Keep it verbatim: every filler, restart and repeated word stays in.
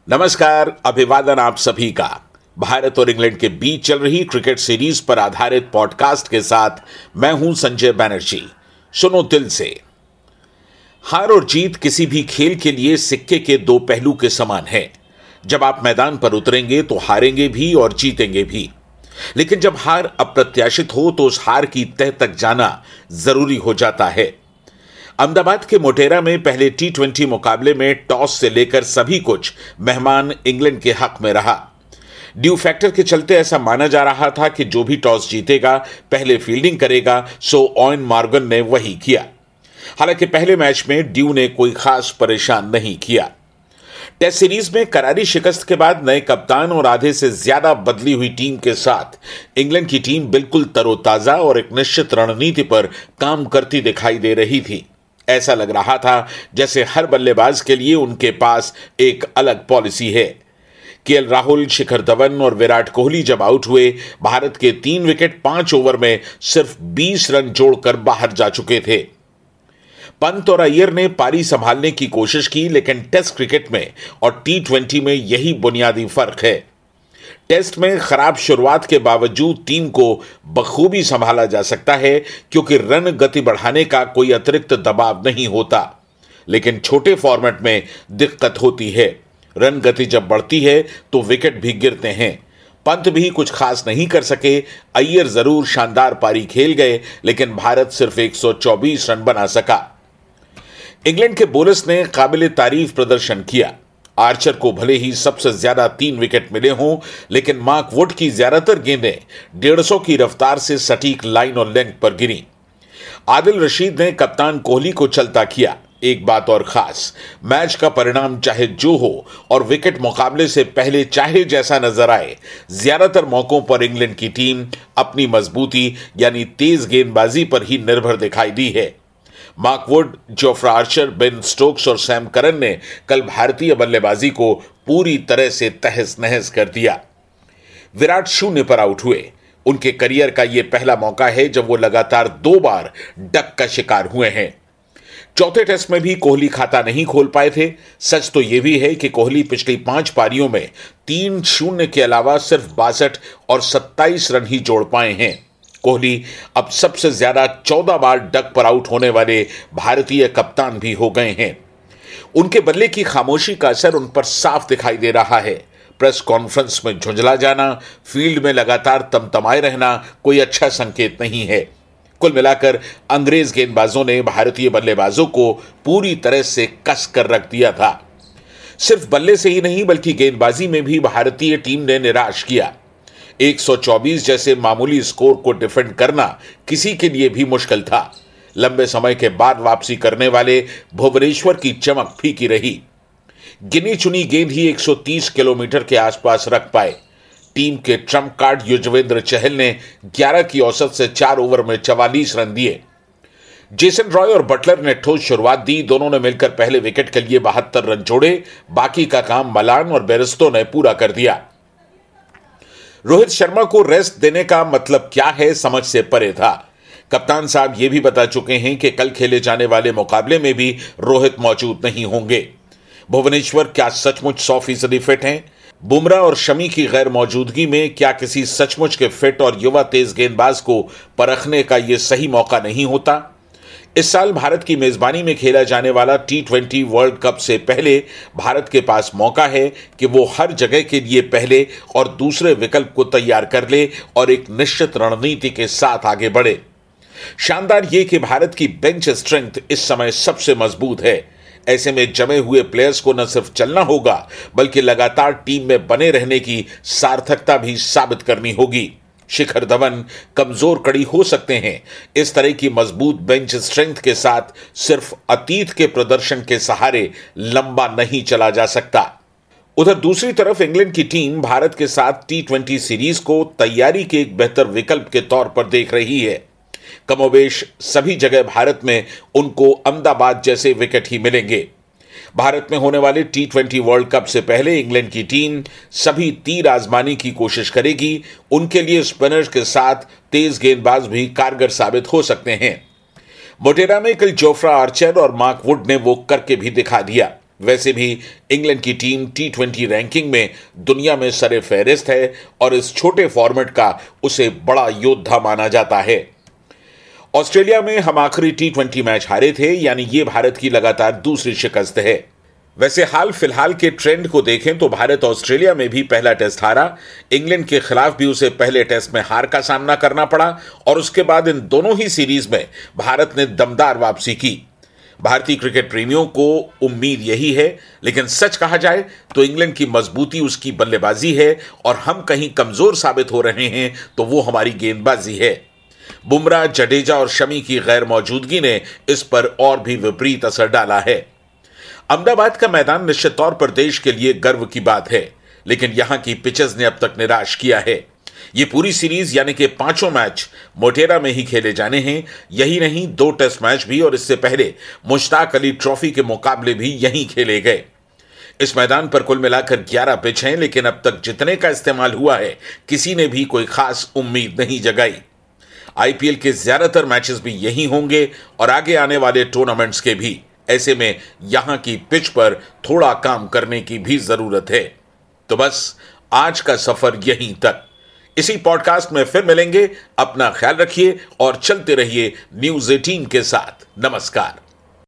नमस्कार, अभिवादन आप सभी का। भारत और इंग्लैंड के बीच चल रही क्रिकेट सीरीज पर आधारित पॉडकास्ट के साथ मैं हूं संजय बैनर्जी। सुनो दिल से। हार और जीत किसी भी खेल के लिए सिक्के के दो पहलू के समान है। जब आप मैदान पर उतरेंगे तो हारेंगे भी और जीतेंगे भी, लेकिन जब हार अप्रत्याशित हो तो उस हार की तह तक जाना जरूरी हो जाता है। अहमदाबाद के मोटेरा में पहले टी ट्वेंटी मुकाबले में टॉस से लेकर सभी कुछ मेहमान इंग्लैंड के हक में रहा। ड्यू फैक्टर के चलते ऐसा माना जा रहा था कि जो भी टॉस जीतेगा पहले फील्डिंग करेगा, सो ऑयन मॉर्गन ने वही किया। हालांकि पहले मैच में ड्यू ने कोई खास परेशान नहीं किया। टेस्ट सीरीज में करारी शिकस्त के बाद नए कप्तान और आधे से ज्यादा बदली हुई टीम के साथ इंग्लैंड की टीम बिल्कुल तरोताजा और एक निश्चित रणनीति पर काम करती दिखाई दे रही थी। ऐसा लग रहा था जैसे हर बल्लेबाज के लिए उनके पास एक अलग पॉलिसी है। केएल राहुल, शिखर धवन और विराट कोहली जब आउट हुए, भारत के तीन विकेट पांच ओवर में सिर्फ बीस रन जोड़कर बाहर जा चुके थे। पंत और अय्यर ने पारी संभालने की कोशिश की, लेकिन टेस्ट क्रिकेट में और टी ट्वेंटी में यही बुनियादी फर्क है। टेस्ट में खराब शुरुआत के बावजूद टीम को बखूबी संभाला जा सकता है, क्योंकि रन गति बढ़ाने का कोई अतिरिक्त दबाव नहीं होता। लेकिन छोटे फॉर्मेट में दिक्कत होती है। रन गति जब बढ़ती है तो विकेट भी गिरते हैं। पंत भी कुछ खास नहीं कर सके। अय्यर जरूर शानदार पारी खेल गए, लेकिन भारत सिर्फ एक सौ चौबीस रन बना सका। इंग्लैंड के बोलर्स ने काबिल तारीफ प्रदर्शन किया। आर्चर को भले ही सबसे ज्यादा तीन विकेट मिले हों, लेकिन मार्क वुड की ज्यादातर गेंदें डेढ़ सौ की रफ्तार से सटीक लाइन और लेंथ पर गिरी। आदिल रशीद ने कप्तान कोहली को चलता किया। एक बात और खास, मैच का परिणाम चाहे जो हो और विकेट मुकाबले से पहले चाहे जैसा नजर आए, ज्यादातर मौकों पर इंग्लैंड की टीम अपनी मजबूती यानी तेज गेंदबाजी पर ही निर्भर दिखाई दी है। Mark Wood, Jofra Archer, Ben Stokes और सैम करन ने कल भारतीय बल्लेबाजी को पूरी तरह से तहस नहस कर दिया। विराट शून्य पर आउट हुए। उनके करियर का यह पहला मौका है जब वो लगातार दो बार डक का शिकार हुए हैं। चौथे टेस्ट में भी कोहली खाता नहीं खोल पाए थे। सच तो यह भी है कि कोहली पिछली पांच पारियों में तीन शून्य के अलावा सिर्फ बासठ और सत्ताईस रन ही जोड़ पाए हैं। कोहली अब सबसे ज्यादा चौदह बार डक पर आउट होने वाले भारतीय कप्तान भी हो गए हैं। उनके बल्ले की खामोशी का असर उन पर साफ दिखाई दे रहा है। प्रेस कॉन्फ्रेंस में झुंझला जाना, फील्ड में लगातार तमतमाए रहना कोई अच्छा संकेत नहीं है। कुल मिलाकर अंग्रेज गेंदबाजों ने भारतीय बल्लेबाजों को पूरी तरह से कस कर रख दिया था। सिर्फ बल्ले से ही नहीं, बल्कि गेंदबाजी में भी भारतीय टीम ने निराश किया। एक सौ चौबीस जैसे मामूली स्कोर को डिफेंड करना किसी के लिए भी मुश्किल था। लंबे समय के बाद वापसी करने वाले भुवनेश्वर की चमक फीकी रही। गिनी चुनी गेंद ही एक सौ तीस किलोमीटर के आसपास रख पाए। टीम के ट्रम्प कार्ड युजवेंद्र चहल ने ग्यारह की औसत से चार ओवर में चवालीस रन दिए। जेसन रॉय और बटलर ने ठोस शुरुआत दी। दोनों ने मिलकर पहले विकेट के लिए बहत्तर रन जोड़े। बाकी का काम मलान और बेरस्टो ने पूरा कर दिया। रोहित शर्मा को रेस्ट देने का मतलब क्या है, समझ से परे था। कप्तान साहब ये भी बता चुके हैं कि कल खेले जाने वाले मुकाबले में भी रोहित मौजूद नहीं होंगे। भुवनेश्वर क्या सचमुच सौ फीसदी फिट हैं? बुमराह और शमी की गैर मौजूदगी में क्या किसी सचमुच के फिट और युवा तेज गेंदबाज को परखने का यह सही मौका नहीं होता? इस साल भारत की मेजबानी में खेला जाने वाला टी ट्वेंटी वर्ल्ड कप से पहले भारत के पास मौका है कि वो हर जगह के लिए पहले और दूसरे विकल्प को तैयार कर ले और एक निश्चित रणनीति के साथ आगे बढ़े। शानदार ये कि भारत की बेंच स्ट्रेंथ इस समय सबसे मजबूत है। ऐसे में जमे हुए प्लेयर्स को न सिर्फ चलना होगा, बल्कि लगातार टीम में बने रहने की सार्थकता भी साबित करनी होगी। शिखर धवन कमजोर कड़ी हो सकते हैं। इस तरह की मजबूत बेंच स्ट्रेंथ के साथ सिर्फ अतीत के प्रदर्शन के सहारे लंबा नहीं चला जा सकता। उधर दूसरी तरफ इंग्लैंड की टीम भारत के साथ टी ट्वेंटी सीरीज को तैयारी के एक बेहतर विकल्प के तौर पर देख रही है। कमोबेश सभी जगह भारत में उनको अहमदाबाद जैसे विकेट ही मिलेंगे। भारत में होने वाले टी ट्वेंटी वर्ल्ड कप से पहले इंग्लैंड की टीम सभी तीर आजमाने की कोशिश करेगी। उनके लिए स्पिनर्स के साथ तेज गेंदबाज भी कारगर साबित हो सकते हैं। मोटेरा में कल जोफ्रा आर्चर और मार्क वुड ने वो करके भी दिखा दिया। वैसे भी इंग्लैंड की टीम टी ट्वेंटी रैंकिंग में दुनिया में सरे फहरिस्त है और इस छोटे फॉर्मेट का उसे बड़ा योद्धा माना जाता है। ऑस्ट्रेलिया में हम आखिरी टी ट्वेंटी मैच हारे थे, यानी ये भारत की लगातार दूसरी शिकस्त है। वैसे हाल फिलहाल के ट्रेंड को देखें तो भारत ऑस्ट्रेलिया में भी पहला टेस्ट हारा, इंग्लैंड के खिलाफ भी उसे पहले टेस्ट में हार का सामना करना पड़ा और उसके बाद इन दोनों ही सीरीज में भारत ने दमदार वापसी की। भारतीय क्रिकेट प्रेमियों को उम्मीद यही है, लेकिन सच कहा जाए तो इंग्लैंड की मजबूती उसकी बल्लेबाजी है और हम कहीं कमजोर साबित हो रहे हैं तो वो हमारी गेंदबाजी है। बुमराह, जडेजा और शमी की गैर मौजूदगी ने इस पर और भी विपरीत असर डाला है। अहमदाबाद का मैदान निश्चित तौर पर देश के लिए गर्व की बात है, लेकिन यहां की पिचेस ने अब तक निराश किया है। ये पूरी सीरीज यानी कि पांचों मैच मोटेरा में ही खेले जाने हैं। यही नहीं, दो टेस्ट मैच भी और इससे पहले मुश्ताक अली ट्रॉफी के मुकाबले भी यहीं खेले गए। इस मैदान पर कुल मिलाकर ग्यारह पिच हैं, लेकिन अब तक जितने का इस्तेमाल हुआ है किसी ने भी कोई खास उम्मीद नहीं जगाई। आईपीएल के ज्यादातर मैचेस भी यहीं होंगे और आगे आने वाले टूर्नामेंट्स के भी। ऐसे में यहां की पिच पर थोड़ा काम करने की भी जरूरत है। तो बस आज का सफर यहीं तक। इसी पॉडकास्ट में फिर मिलेंगे। अपना ख्याल रखिए और चलते रहिए न्यूज़ अठारह के साथ। नमस्कार।